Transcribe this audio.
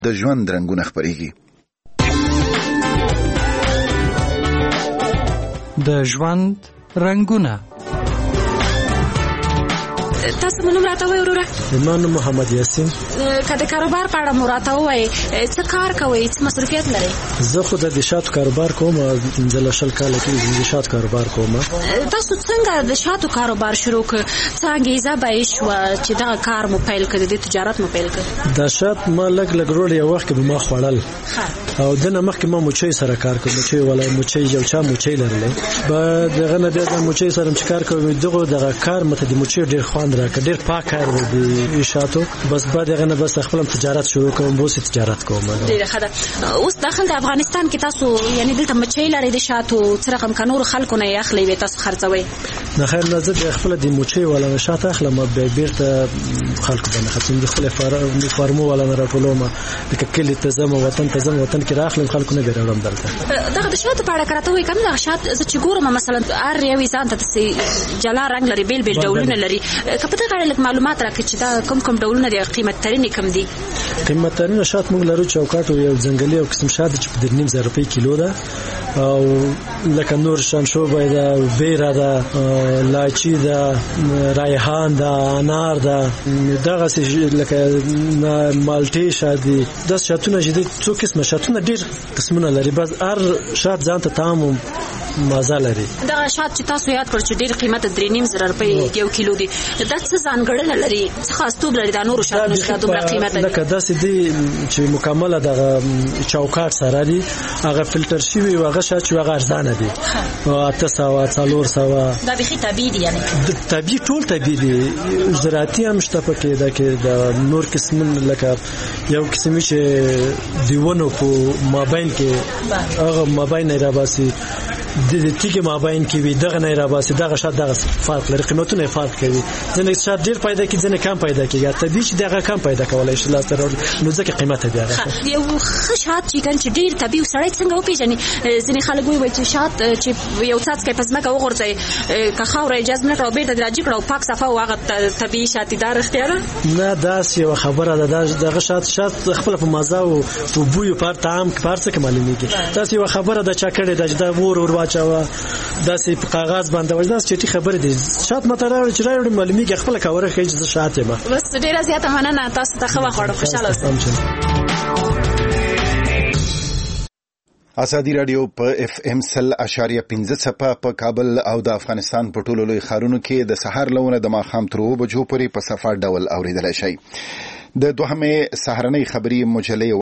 د ژوند رنګونه خپرېږي. د ژوند رنګونه. تاسو مونږ راته وایو وروره. زما نوم محمد یاسین. که د کاروبار په اړه مو راته ووایي څه کار کوئ، څه مصروفیت لرئ؟ زه خو د شاتو کاروبار کوم، 15 کاله کې د شاتو کاروبار کوم. تاسو څنګه د شاتو کاروبار شروع کړ؟ څه انګیزه به یې شوه چې دغه کار مو پیل کړ، د تجارت مو پیل کړ؟ دا شات ما لږ وروړه یو وخت کې به ما خوړل او دنه مخکې ما موچۍ سره کار کوم. موچۍ ولا موچۍ یو چا موچۍ لرلې به دغه نه بیا د موچۍ سره چې کار کوم، دغه کار مته د موچۍ ډېر خوند راکړ، ډېر پاک کار دی شاتو. بس بعد دغه نه بس خپل تجارت شروع کوم، بوس تجارت کوم. ډېر ښه ده. اوس داخل د افغانستان کې تاسو یعنی دلته مچۍ لرئ د شاتو، څه رقم که نور خلکو نه یې اخلئ وې تاسو خرڅوئ؟ نه خیر، نه زه د خپل د موچۍ ولا شات اخلم، بیا بیرته خلکو باندې خرڅوم. د خپل فارمو ولا نه راټولوم، لکه کلی ته ځم، وطن ته ځم، وطن کې راخلم، خلکو نه بیرولم دلته. دغه د شاتو په اړه که راته وایي که نه، دغه شات زه چې ګورم مثلا هر یو ځان ته داسې جلا رنګ لري، بیل بیل ډولونه لري. که په دغه اړه لږ معلومات راکړئ چې دا کوم ډولونه دي، قیمت ترینې کوم دي؟ قیمت ترینه شات موږ لرو چوکاټ یو ځنګلي او قسم شات چې په 2.5 روپۍ کیلو ده، او لکه نور شانشوبه ده، بیره ده، لاچی ده، ریحان ده، انار ده، دغه لکه مالټې شات دي. دا شاتونه چې دي څو قسمه شاتونه ډېر قسمونه لري، بس هر شات ځان ته طعم مزه لري. دغه شات چې تاسو یاد کړ چې ډېر قیمت 3.5 روپۍ یو کیلو دی، دا څه ځانګړنه لري، څه خاصتوب لري دا نورو شاتونو څخه دومره قیمت لري؟ لکه داسې دي چې مکمله دغه چوکاټ سره دي، هغه فلټر شوي او هغه شات چې هغه ارزانه دي، 800 400. دا بیخي طبیعي دي، یعنی طبیعي، ټول طبیعي دي. زراعتي هم شته پکې، دا کې د نور قسم لکه یو قسم چې دیونو په مابین کې هغه مابین نه راباسي، د تیګ مابین کې وي، دغه نه راباسي، دغه شات دغه فرق لري، قیمتونه فرق کوي. ځنه شات ډیر پیدا کوي، ځنه کم پیدا کوي. طبیعي چې دغه کم پیدا کولای شي لاس سره، نو ځکه قیمت دی هغه. یو ښه شات چې ګن چې ډیر طبیعي سړی څنګه وپیژني؟ ځینې خلک وایي چې شات چې یو څاڅکی په ځمکه وغورځي، که خاوره اجازه نه کړه بیرته راجع کړه او پاک صفا او هغه طبیعي شات دی، دا رښتیا ده؟ نه، داسې یو خبره ده. دغه شات خپل په مزه او په بوی په طعم کې پارڅه کې معلومیږي. داسې یو خبره ده چې کړي د دا ور واچوه، داسې په کاغذ باندې وځي، داسې چې خبره دي. شات مته راوړي چې راوړي معلومیږي، خپل کاوره کوي چې شات یې ما. بس ډیره زیاته مننه، تاسو ته ښه وخت، خوشاله اوسئ. ازادي رادیو په FM 100.5 څپه په کابل او د افغانستان په ټولو لوی ښارونو کې د سحر لونه د ماښام تر 2 بجو پورې په صفا ډول اوریدلای شئ. د دوهمې سهارنۍ خبري مجلې